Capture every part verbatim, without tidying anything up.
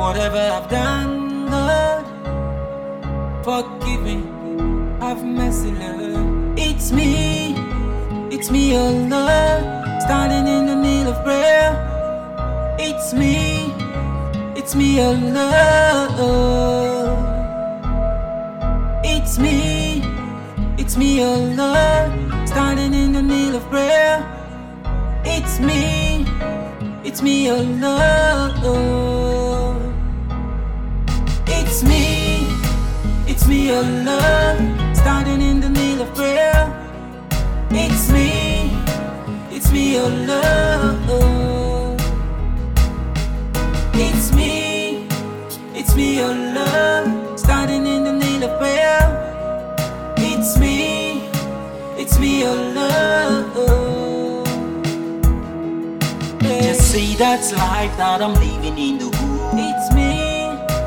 Whatever I've done, Lord, forgive me, have mercy, Lord. It's me, it's me, oh Lord, standing in the need of prayer. It's me, it's me, oh Lord. It's me, it's me, oh Lord, standing in the need of prayer. It's me, it's me, oh Lord. It's me, it's me, oh Lord, standing in the need of prayer. It's me, it's me, oh Lord. It's me, it's me, oh Lord, standing in the need of prayer. It's me, it's me, oh Lord. Yeah. Just see that's life that I'm living in the hood. It's me,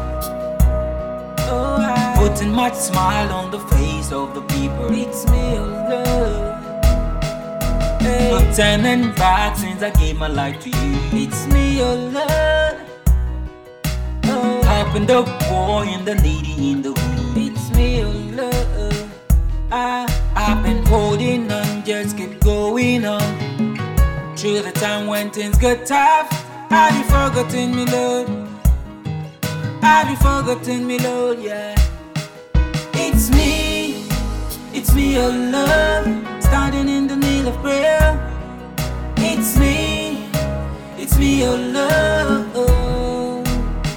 oh, I putting much smile on the face of the people. It's me, oh Lord. Hey. No turning back since I gave my life to you. It's me, oh Lord. Oh, helping the poor and the needy in the hood. It's me, oh Lord. I, I've been holding on, just keep going on. Through the time when things got tough, have you forgotten me, Lord? Have you forgotten me, Lord? Yeah. It's me, it's me, oh Lord, standing in the need of prayer. It's me, it's me, oh Lord.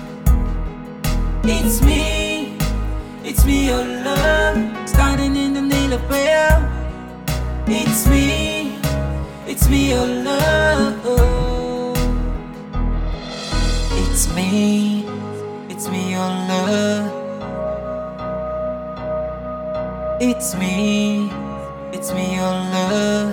It's me, it's me, oh Lord, standing in the need of prayer. It's me, it's me, oh Lord. It's me, it's me, oh Lord. It's me, it's me, oh Lord.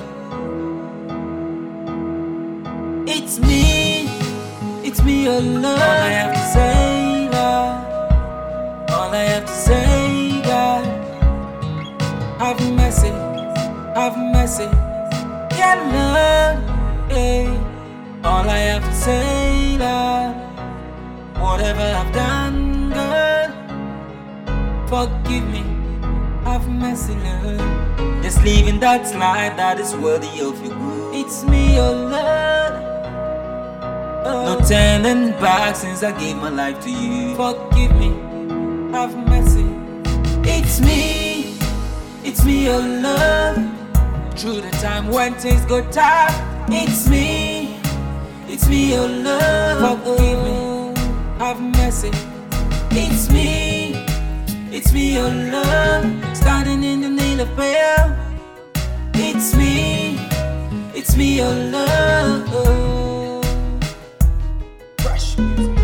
It's me, it's me, oh Lord. All I have to say, Lord, all I have to say, God, have mercy, have mercy, yeah, Lord, hey. All I have to say, Lord, whatever I've done, God, forgive me, have mercy, Lord. Just living that life that is worthy of your good. It's me, oh Lord. Oh. No turning back since I gave my life to you. Forgive me, have mercy. It's me, it's me, oh Lord. Through the time when things go tough, it's me, it's me, oh Lord. Forgive me, have mercy. It's me, it's me, oh Lord, standing in the need of prayer. It's me, it's me, oh Lord. Fresh music.